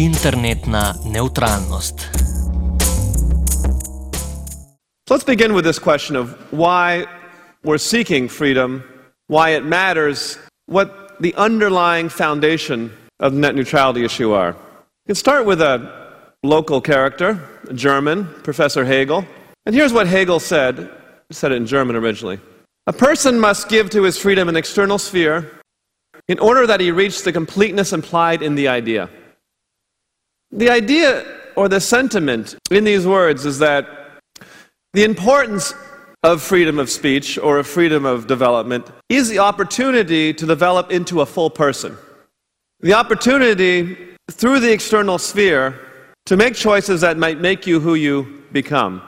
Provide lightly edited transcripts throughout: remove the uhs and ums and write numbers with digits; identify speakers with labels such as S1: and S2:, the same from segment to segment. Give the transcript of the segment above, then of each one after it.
S1: Internetna neutralnost.
S2: Let's begin with this question of why we're seeking freedom, why it matters, what the underlying foundation of the net neutrality issue are. You can start with a local character, a German, Professor Hegel. And here's what Hegel said. He said it in German originally. A person must give to his freedom an external sphere in order that he reach the completeness implied in the idea. The idea or the sentiment in these words is that the importance of freedom of speech or of freedom of development is the opportunity to develop into a full person. The opportunity through the external sphere to make choices that might make you who you become.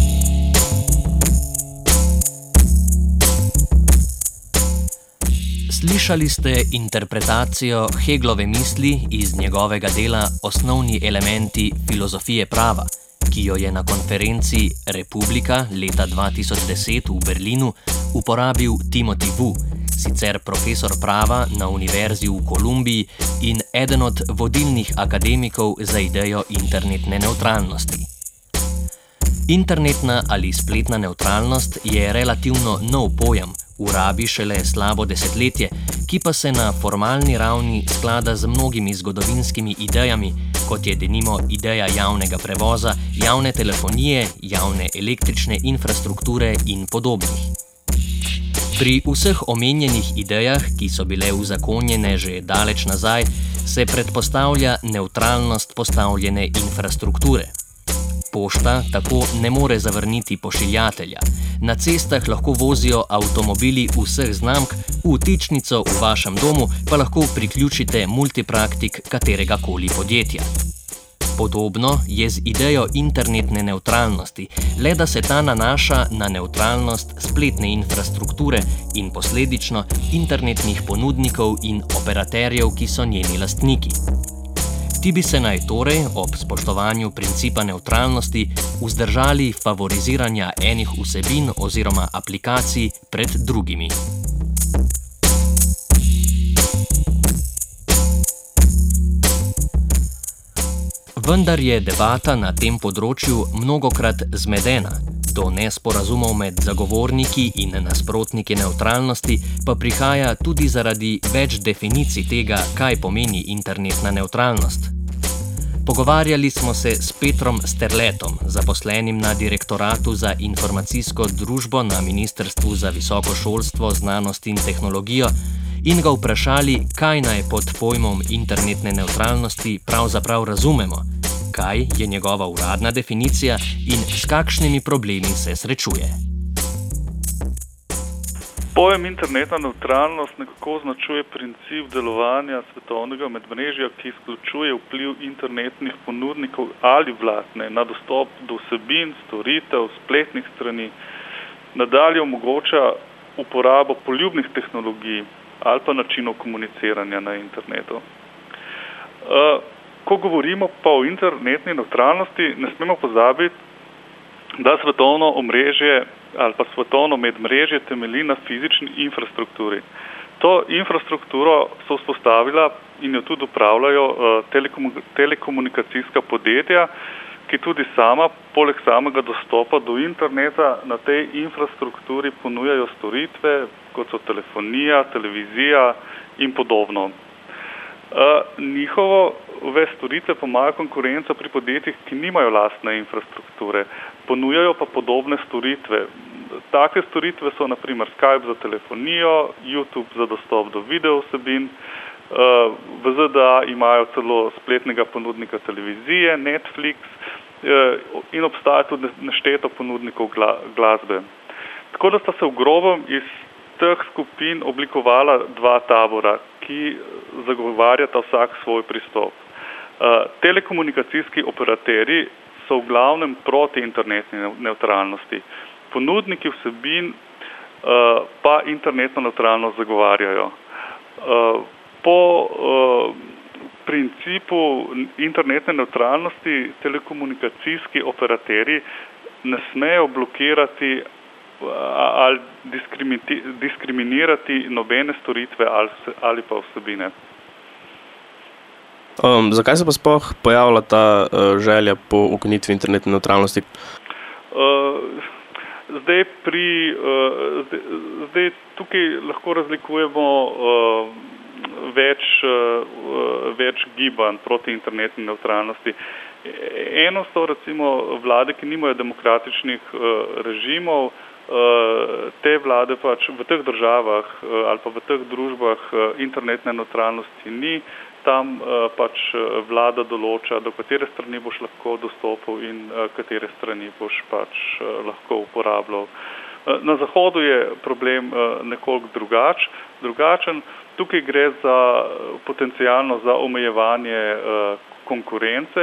S1: Slišali ste interpretacijo Heglove misli iz njegovega dela Osnovni elementi filozofije prava, ki jo je na konferenci Republika leta 2010 v Berlinu uporabil Timothy Wu, sicer profesor prava na Univerzi v Kolumbiji in eden od vodilnih akademikov za idejo internetne nevtralnosti. Internetna ali spletna nevtralnost je relativno nov pojem, v rabi šele slabo desetletje, ki pa se na formalni ravni sklada z mnogimi zgodovinskimi idejami, kot je denimo ideja javnega prevoza, javne telefonije, javne električne infrastrukture in podobnih. Pri vseh omenjenih idejah, ki so bile uzakonjene že daleč nazaj, se predpostavlja nevtralnost postavljene infrastrukture. Pošta tako ne more zavrniti pošiljatelja. Na cestah lahko vozijo avtomobili vseh znamk, v vtičnico v vašem domu pa lahko priključite multipraktik kateregakoli podjetja. Podobno je z idejo internetne nevtralnosti, le da se ta nanaša na nevtralnost spletne infrastrukture in posledično internetnih ponudnikov in operaterjev, ki so njeni lastniki. Ti bi se naj torej ob spoštovanju principa nevtralnosti vzdržali favoriziranja enih vsebin oziroma aplikacij pred drugimi. Vendar je debata na tem področju mnogokrat zmedena. Do nesporazumov med zagovorniki in nasprotniki nevtralnosti pa prihaja tudi zaradi več definicij tega, kaj pomeni internetna nevtralnost. Pogovarjali smo se s Petrom Sterletom, zaposlenim na Direktoratu za informacijsko družbo na Ministrstvu za visoko šolstvo, znanost in tehnologijo in ga vprašali, kaj naj pod pojmom internetne nevtralnosti pravzaprav razumemo, kaj je njegova uradna definicija in s kakšnimi problemi se srečuje.
S3: Pojem internetna nevtralnost nekako označuje princip delovanja svetovnega medmrežja, ki izključuje vpliv internetnih ponudnikov ali vladne na dostop do vsebin, storitev, spletnih strani, nadalje omogoča uporabo poljubnih tehnologij ali pa načinov komuniciranja na internetu. Ko govorimo pa o internetni nevtralnosti, ne smemo pozabiti, da svetovno omrežje ali pa svetovno medmrežje temelji na fizični infrastrukturi. To infrastrukturo so vzpostavila in jo tudi upravljajo telekomunikacijska podjetja, ki tudi sama, poleg samega dostopa do interneta, na tej infrastrukturi ponujajo storitve, kot so telefonija, televizija in podobno. Njihove storitve pomagajo konkurenco pri podjetjih, ki nimajo lastne infrastrukture, ponujajo pa podobne storitve. Take storitve so na primer Skype za telefonijo, YouTube za dostop do video vsebin, v ZDA imajo celo spletnega ponudnika televizije, Netflix in obstaja tudi nešteto ponudnikov glasbe. Tako da sta se v grobem iz teh skupin oblikovala dva tabora, ki zagovarjata vsak svoj pristop. Telekomunikacijski operaterji so v glavnem proti internetni nevtralnosti. Ponudniki vsebin pa internetno nevtralnost zagovarjajo. Po principu internetne nevtralnosti telekomunikacijski operaterji ne smejo blokirati ali diskriminirati nobene storitve ali pa vsebine.
S4: Zakaj se pa sploh pojavila ta želja po ukinitvi internetne nevtralnosti?
S3: Zdaj tukaj lahko razlikujemo več gibanj proti internetni nevtralnosti. Eno so recimo vlade, ki nimajo demokratičnih režimov, te vlade pač v teh državah ali pa v teh družbah internetne nevtralnosti ni. Tam pač vlada določa, do katere strani boš lahko dostopal in katere strani boš pač lahko uporabljal. Na Zahodu je problem nekoliko drugačen. Tukaj gre za potencialno za omejevanje konkurence.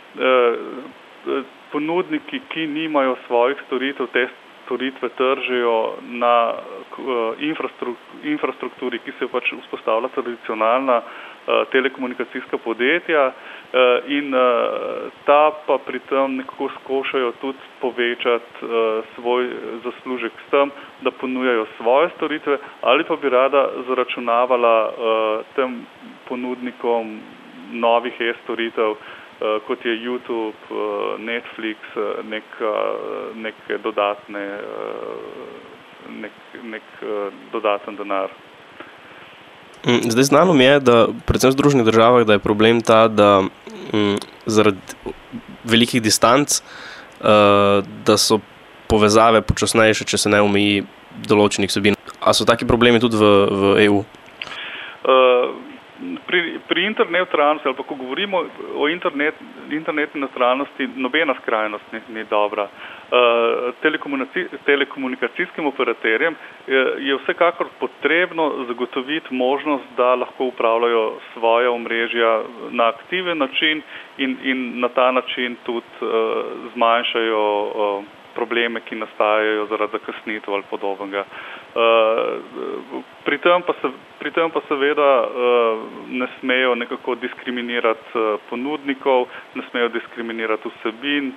S3: Ponudniki, ki nimajo svojih storitev, te storitve tržijo na infrastrukturi, ki se pač vzpostavlja tradicionalna telekomunikacijska podjetja in ta pa pri tem nekako skušajo tudi povečati svoj zaslužek s tem, da ponujajo svoje storitve ali pa bi rada zaračunavala tem ponudnikom novih e-storitev, kot je YouTube, Netflix, nek dodaten denar.
S4: Zdaj znano mi je, da predvsem v Združenih državah, da je problem ta, da zaradi velikih distanc, da so povezave počasnejše, če se ne omeji določenih vsebin. A so taki problemi tudi v EU?
S3: Pri internet nevtralnosti, ali pa ko govorimo o internetni nevtralnosti, nobena skrajnost ni dobra. Telekomunikacijskim operaterjem je vsekakor potrebno zagotoviti možnost, da lahko upravljajo svoja omrežja na aktiven način in na ta način tudi zmanjšajo probleme, ki nastajajo zaradi zakasnitev ali podobnega. Pri tem pa seveda ne smejo nekako diskriminirati ponudnikov, ne smejo diskriminirati vsebin.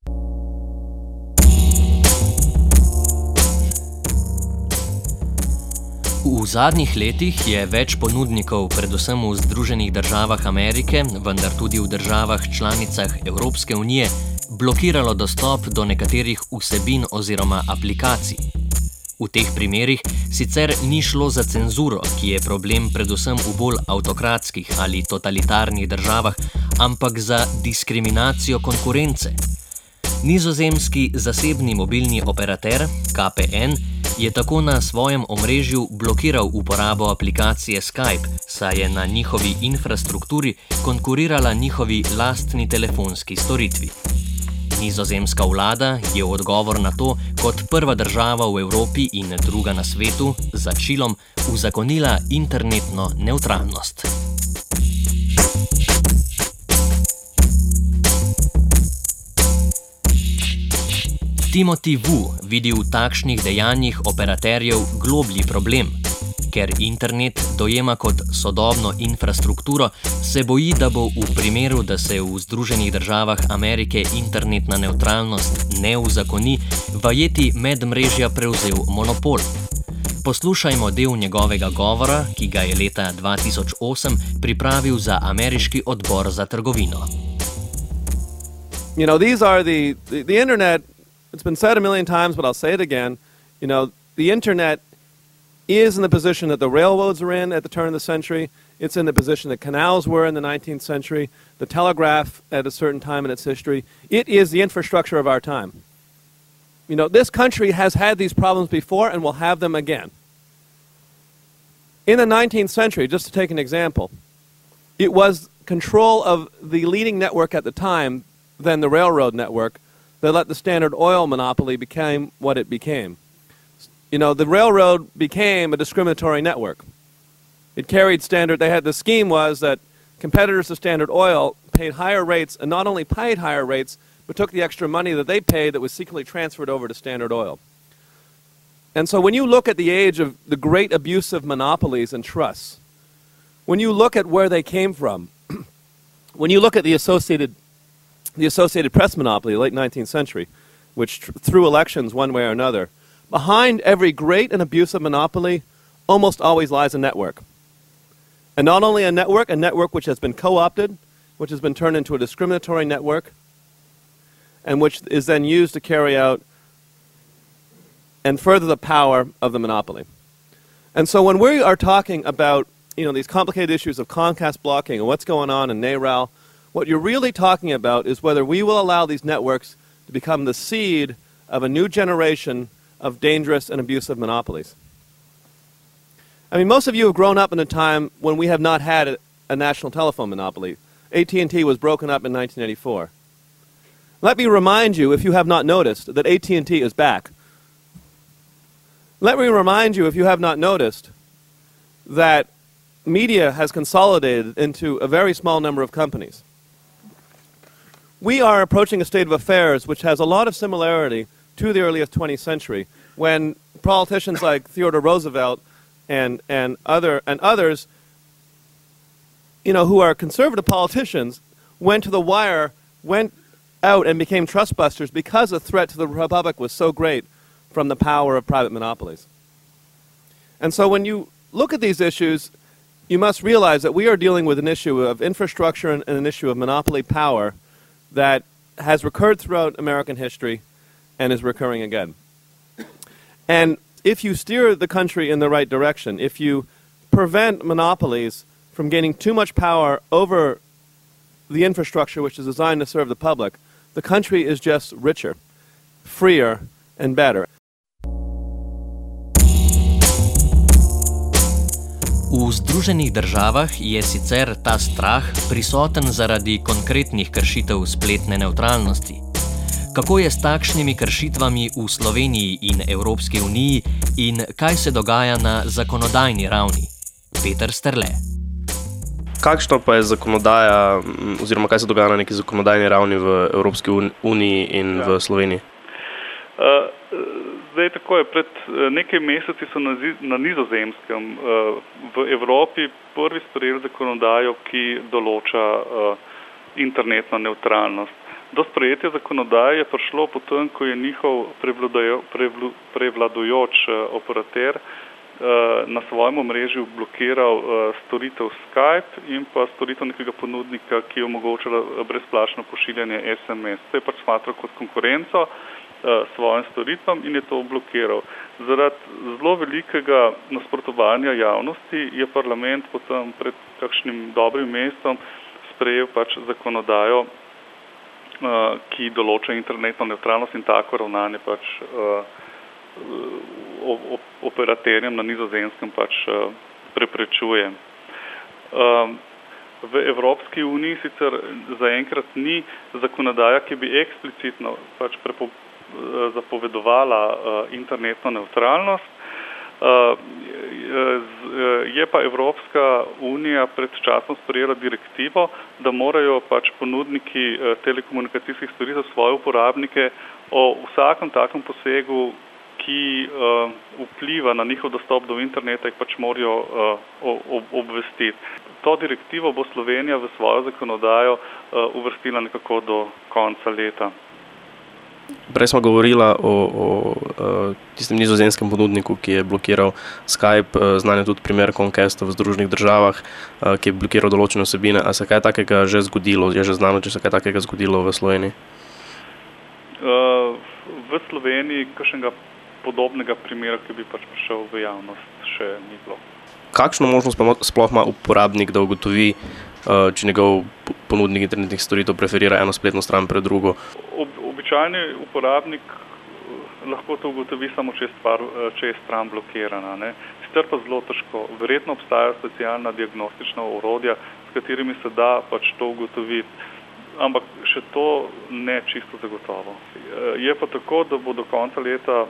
S1: V zadnjih letih je več ponudnikov, predvsem v Združenih državah Amerike, vendar tudi v državah članicah Evropske unije, blokiralo dostop do nekaterih vsebin oziroma aplikacij. V teh primerih sicer ni šlo za cenzuro, ki je problem predvsem v bolj avtokratskih ali totalitarnih državah, ampak za diskriminacijo konkurence. Nizozemski zasebni mobilni operater KPN je tako na svojem omrežju blokiral uporabo aplikacije Skype, saj je na njihovi infrastrukturi konkurirala njihovi lastni telefonski storitvi. Nizozemska vlada je v odgovor na to kot prva država v Evropi in druga na svetu za Čilom uzakonila internetno nevtralnost. Timothy Wu vidi v takšnih dejanjih operaterjev globlji problem. Ker internet dojema kot sodobno infrastrukturo, se boji, da bo v primeru, da se v Združenih državah Amerike internetna nevtralnost ne uzakoni, vajeti medmrežja prevzel monopol. Poslušajmo del njegovega govora, ki ga je leta 2008 pripravil za ameriški odbor za trgovino.
S2: You know, these are the internet, it's been said a million times, but I'll say it again, you know, the internet is in the position that the railroads are in at the turn of the century. It's in the position that canals were in the 19th century, the telegraph at a certain time in its history. It is the infrastructure of our time. You know, this country has had these problems before and will have them again. In the 19th century, just to take an example, it was control of the leading network at the time, then the railroad network, that let the Standard Oil monopoly become what it became. You know, the railroad became a discriminatory network. It carried Standard, the scheme was that competitors to Standard Oil paid higher rates, and not only paid higher rates, but took the extra money that they paid that was secretly transferred over to Standard Oil. And so when you look at the age of the great abuse of monopolies and trusts, when you look at where they came from, when you look at the Associated Press monopoly, late 19th century, which threw elections one way or another, behind every great and abusive monopoly almost always lies a network. And not only a network which has been co-opted, which has been turned into a discriminatory network, and which is then used to carry out and further the power of the monopoly. And so when we are talking about, these complicated issues of Comcast blocking and what's going on in NARAL, what you're really talking about is whether we will allow these networks to become the seed of a new generation of dangerous and abusive monopolies. I mean, most of you have grown up in a time when we have not had a national telephone monopoly. AT&T was broken up in 1984. Let me remind you, if you have not noticed, that AT&T is back. Let me remind you, if you have not noticed, that media has consolidated into a very small number of companies. We are approaching a state of affairs which has a lot of similarity to the earliest 20th century, when politicians like Theodore Roosevelt and others, who are conservative politicians, went to the wire, went out and became trustbusters because the threat to the republic was so great from the power of private monopolies. And so when you look at these issues, you must realize that we are dealing with an issue of infrastructure and an issue of monopoly power that has recurred throughout American history and is recurring again. And if you steer the country in the right direction, if you prevent monopolies from gaining too much power over the infrastructure which is designed to serve the public, the country is just richer, freer, and better.
S1: V Združenih državah je sicer ta strah prisoten zaradi konkretnih kršitev spletne nevtralnosti. Kako je s takšnimi kršitvami v Sloveniji in Evropski uniji in kaj se dogaja na zakonodajni ravni? Peter Sterle.
S4: Kakšna pa je zakonodaja, oziroma kaj se dogaja na neki zakonodajni ravni v Evropski uniji in v Sloveniji?
S3: Zdaj, tako je, pred nekaj meseci so na Nizozemskem v Evropi prvi sprejeli zakonodajo, ki določa internetno nevtralnost. Do sprejetja zakonodaje je prišlo potem, ko je njihov prevladujoč operater na svojem omrežju blokiral storitev Skype in pa storitev nekega ponudnika, ki je omogočala brezplačno pošiljanje SMS. To je pač smatral kot konkurenco svojim storitvam in je to blokiral. Zaradi zelo velikega nasprotovanja javnosti je parlament potem pred kakšnim dobrim mesecem sprejel pač zakonodajo, ki določa internetno nevtralnost in tako ravnanje pač operaterjem na Nizozemskem pač preprečuje. V Evropski uniji sicer zaenkrat ni zakonodaja, ki bi eksplicitno pač zapovedovala internetno nevtralnost. Je pa Evropska unija pred časom sprejela direktivo, da morajo pač ponudniki telekomunikacijskih storitev svoje uporabnike o vsakem takem posegu, ki vpliva na njihov dostop do interneta, jih pač morajo obvestiti. To direktivo bo Slovenija v svojo zakonodajo uvrstila nekako do konca leta.
S4: Prej smo govorila o tistem nizozemskem ponudniku, ki je blokiral Skype, znan je tudi primer Comcasta v Združenih državah, ki je blokiral določene vsebine. A se kaj takega že zgodilo? Je že znano, če se kaj takega zgodilo v Sloveniji?
S3: V Sloveniji kakšnega podobnega primera, ki bi pač prišel v javnost, še ni bilo.
S4: Kakšno možnost pa sploh ima uporabnik, da ugotovi, če njegov ponudnik internetnih storitev preferira eno spletno stran pred drugo?
S3: Običajni uporabnik lahko to ugotovi samo, če je stran blokirana. Sicer pa zelo težko. Verjetno obstajajo specialna diagnostična orodja, s katerimi se da pač to ugotoviti. Ampak še to ne čisto zagotovo. Je pa tako, da bo do konca leta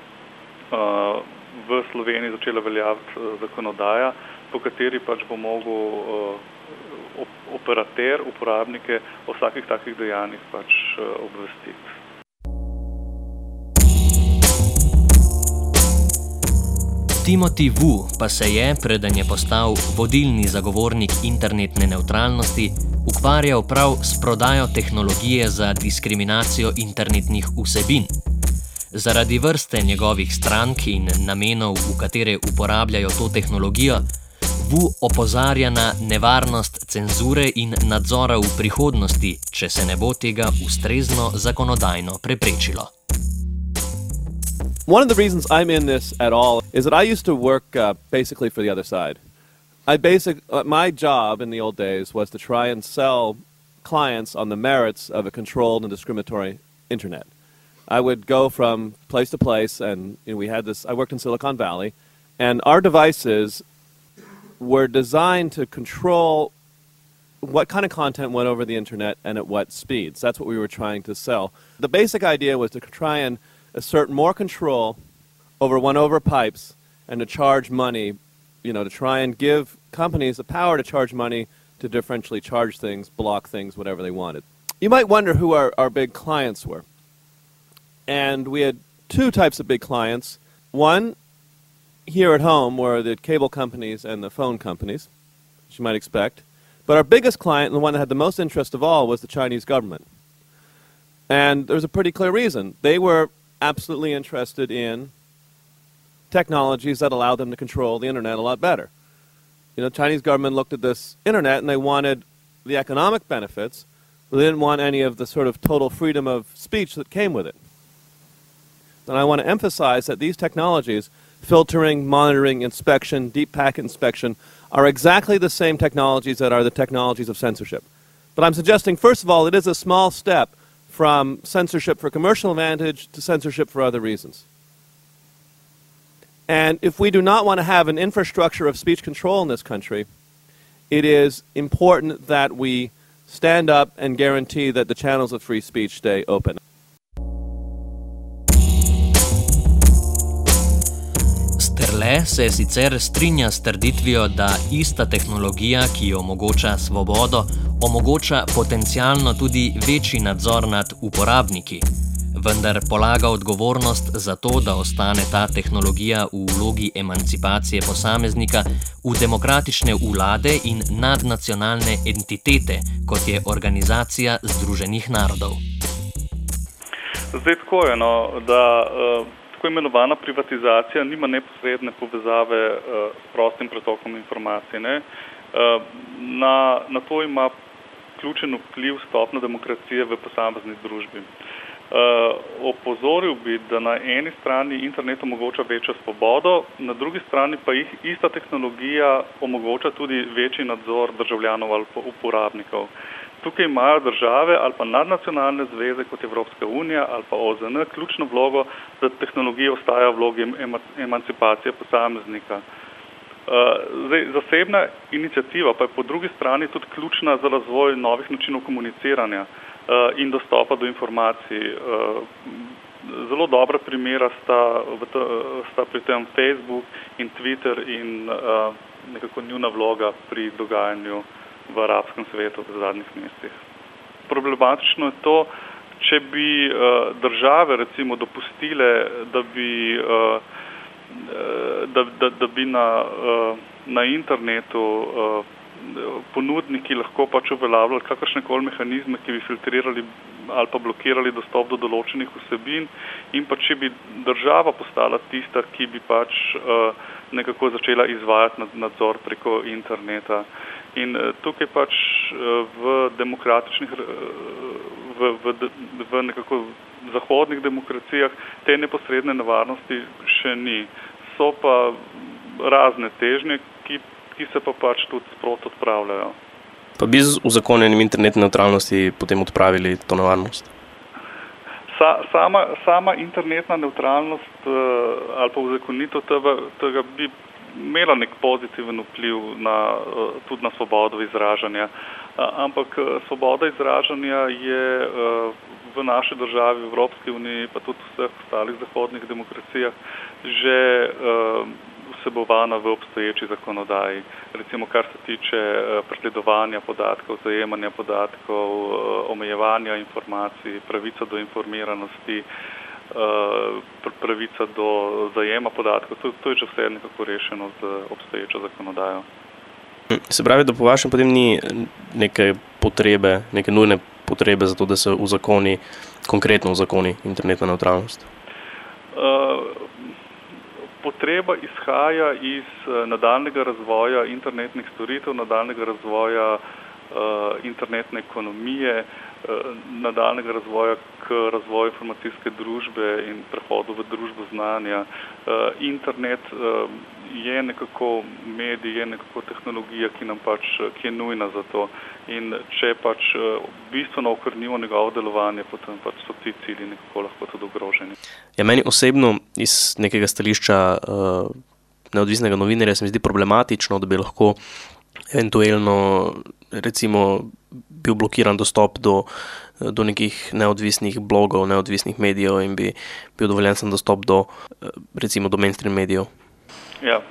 S3: v Sloveniji začela veljaviti zakonodaja, po kateri pač bo mogel operater, uporabnike o vsakih takih dejanjih pač obvestiti.
S1: Timothy Wu pa se je, preden je postal vodilni zagovornik internetne nevtralnosti, ukvarjal prav s prodajo tehnologije za diskriminacijo internetnih vsebin. Zaradi vrste njegovih strank in namenov, v katere uporabljajo to tehnologijo, Wu opozarja na nevarnost cenzure in nadzora v prihodnosti, če se ne bo tega ustrezno zakonodajno preprečilo.
S2: One of the reasons I'm in this at all is that I used to work basically for the other side. My job in the old days was to try and sell clients on the merits of a controlled and discriminatory internet. I would go from place to place, and I worked in Silicon Valley, and our devices were designed to control what kind of content went over the internet and at what speeds. That's what we were trying to sell. The basic idea was to try and assert more control over pipes and to charge money, to try and give companies the power to charge money to differentially charge things, block things, whatever they wanted. You might wonder who our big clients were. And we had two types of big clients. One, here at home, were the cable companies and the phone companies, as you might expect. But our biggest client, and the one that had the most interest of all, was the Chinese government. And there's a pretty clear reason. They were absolutely interested in technologies that allowed them to control the internet a lot better. The Chinese government looked at this internet and they wanted the economic benefits, but they didn't want any of the sort of total freedom of speech that came with it. And I want to emphasize that these technologies, filtering, monitoring, inspection, deep packet inspection, are exactly the same technologies that are the technologies of censorship. But I'm suggesting, first of all, it is a small step from censorship for commercial advantage to censorship for other reasons. And if we do not want to have an infrastructure of speech control in this country, it is important that we stand up and guarantee that the channels of free speech stay open.
S1: Sterle se sicer strinja s trditvijo, da ista tehnologija, ki omogoča svobodo, omogoča potencialno tudi večji nadzor nad uporabniki, vendar polaga odgovornost za to, da ostane ta tehnologija v vlogi emancipacije posameznika v demokratične vlade in nadnacionalne entitete, kot je Organizacija Združenih narodov.
S3: Zdaj tako je, da tako imenovana privatizacija nima neposredne povezave s prostim pretokom informacij. Na to ima ključen vpliv stopnja demokracije v posamezni družbi. Opozoril bi, da na eni strani internet omogoča večjo svobodo, na drugi strani pa ista tehnologija omogoča tudi večji nadzor državljanov ali uporabnikov. Tukaj imajo države ali pa nadnacionalne zveze kot Evropska unija ali pa OZN ključno vlogo, da tehnologija ostaja v vlogi emancipacije posameznika. Zasebna iniciativa pa je po drugi strani tudi ključna za razvoj novih načinov komuniciranja in dostopa do informacij. Zelo dobra primera sta pri tem Facebook in Twitter in nekako njuna vloga pri dogajanju v arabskem svetu v zadnjih mesecih. Problematično je to, če bi države recimo dopustile, da bi na internetu ponudniki lahko pač uveljavljali kakršnekoli mehanizme, ki bi filtrirali ali pa blokirali dostop do določenih vsebin, in pa če bi država postala tista, ki bi pač nekako začela izvajati nadzor preko interneta. In tukaj pač v demokratičnih, v nekako zahodnih demokracijah te neposredne nevarnosti še ni. So pa razne težnje, ki se pa pač tudi sproti odpravljajo.
S4: Pa bi z uzakonjenjem internetne nevtralnosti potem odpravili to nevarnost?
S3: Sama internetna nevtralnost ali pa uzakonitev tega bi imela nek pozitiven vpliv tudi na svobodo izražanja. Ampak svoboda izražanja je v naši državi, v Evropski uniji, pa tudi v vseh ostalih zahodnih demokracijah že vsebovana v obstoječi zakonodaji. Recimo, kar se tiče pregledovanja podatkov, zajemanja podatkov, omejevanja informacij, pravica do informiranosti, pravica do zajema podatkov. To je že vse nekako rešeno z obstoječo zakonodajo.
S4: Se pravi, da po vašem potem ni neke potrebe, neke nujne potrebe za to, da se konkretno uzakoni internetna nevtralnost?
S3: potreba izhaja iz nadaljnega razvoja internetnih storitev, nadaljnega razvoja internetne ekonomije, nadaljnega razvoja k razvoju informacijske družbe in prehodu v družbo znanja. Internet je nekako medij, je nekako tehnologija, ki je nujna za to. In če bistveno okrnimo njegovo delovanje, potem so ti cilji nekako lahko tudi ogroženi.
S4: Ja, meni osebno iz nekega stališča neodvisnega novinarja se mi zdi problematično, da bi lahko eventualno recimo bil blokiran dostop do nekih neodvisnih blogov, neodvisnih medijev in bi bil dovoljen sem dostop do recimo do mainstream medijev.
S3: Ja.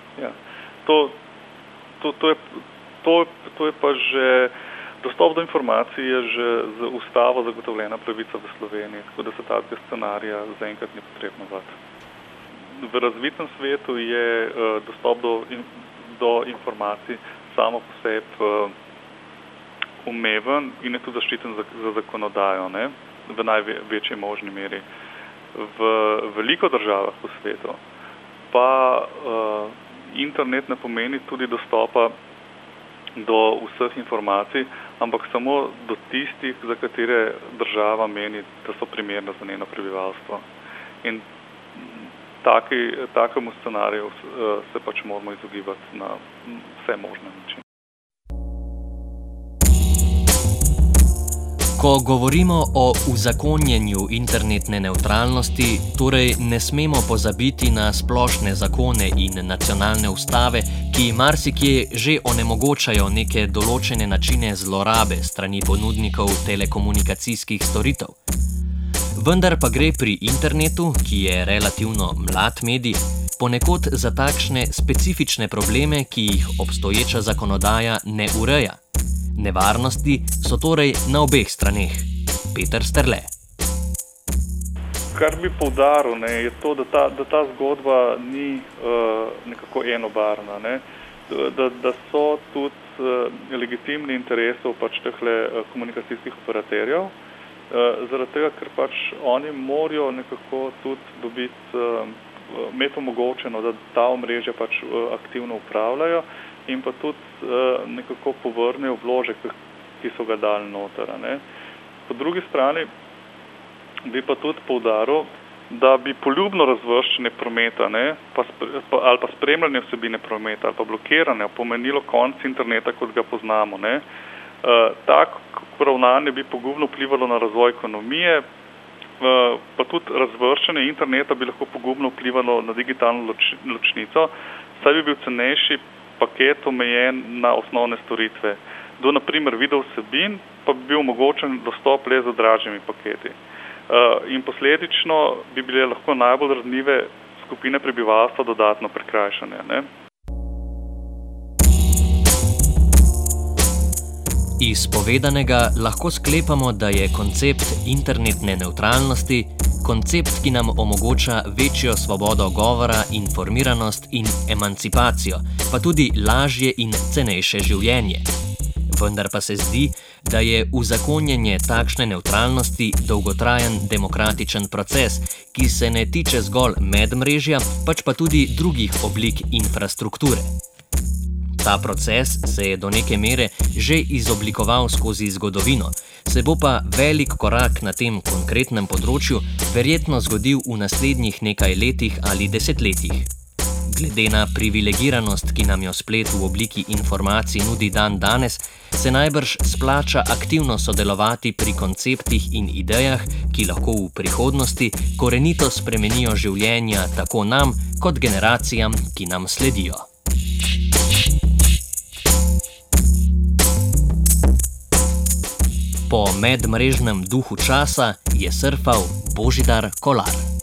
S3: To je pa že dostop do informacij je že z ustavo zagotovljena pravica v Sloveniji, tako da se takega scenarija zaenkrat ni potrebno bati. V razvitem svetu je dostop do informacij samo po sebi umeven in je tudi zaščiten za zakonodajo, ne, v največji možni meri. V veliko državah po svetu pa internet ne pomeni tudi dostopa do vseh informacij, ampak samo do tistih, za katere država meni, da so primerne za njeno prebivalstvo. In takemu scenariju se moramo izogibati na vse možne načine.
S1: Ko govorimo o uzakonjenju internetne nevtralnosti, torej ne smemo pozabiti na splošne zakone in nacionalne ustave, ki marsikje že onemogočajo neke določene načine zlorabe strani ponudnikov telekomunikacijskih storitev. Vendar pa gre pri internetu, ki je relativno mlad medij, ponekod za takšne specifične probleme, ki jih obstoječa zakonodaja ne ureja. Nevarnosti so torej na obeh straneh. Peter Sterle.
S3: Kar bi poudaril, je to, da ta zgodba ni nekako enobarna, ne? Da so tudi legitimni interesov tehle komunikacijskih operaterjev, zaradi tega, ker oni morajo nekako tudi imeti omogočeno, da ta omrežja aktivno upravljajo in pa tudi nekako povrnejo vložek, ki so ga dali noter. Ne. Po drugi strani bi pa tudi poudaril, da bi poljubno razvrščanje prometa, ne, ali pa spremljanje vsebine prometa ali pa blokiranje pomenilo konec interneta, kot ga poznamo. Ne. Tako ravnanje bi pogubno vplivalo na razvoj ekonomije, pa tudi razvrščanje interneta bi lahko pogubno vplivalo na digitalno ločnico, saj bi bil cenejši paket omejen na osnovne storitve. Do naprimer video vsebin pa bi bil omogočen dostop le z dražjimi paketi. In posledično bi bile lahko najbolj ranljive skupine prebivalstva dodatno prikrajšane. Ne?
S1: Iz povedanega lahko sklepamo, da je koncept internetne nevtralnosti koncept, ki nam omogoča večjo svobodo govora, informiranost in emancipacijo, pa tudi lažje in cenejše življenje. Vendar pa se zdi, da je uzakonjenje takšne nevtralnosti dolgotrajen demokratičen proces, ki se ne tiče zgolj medmrežja, pač pa tudi drugih oblik infrastrukture. Ta proces se je do neke mere že izoblikoval skozi zgodovino, se bo pa velik korak na tem konkretnem področju verjetno zgodil v naslednjih nekaj letih ali desetletjih. Glede na privilegiranost, ki nam jo splet v obliki informacij nudi dan danes, se najbrž splača aktivno sodelovati pri konceptih in idejah, ki lahko v prihodnosti korenito spremenijo življenja tako nam, kot generacijam, ki nam sledijo. Po medmrežnem duhu časa je surfal Božidar Kolar.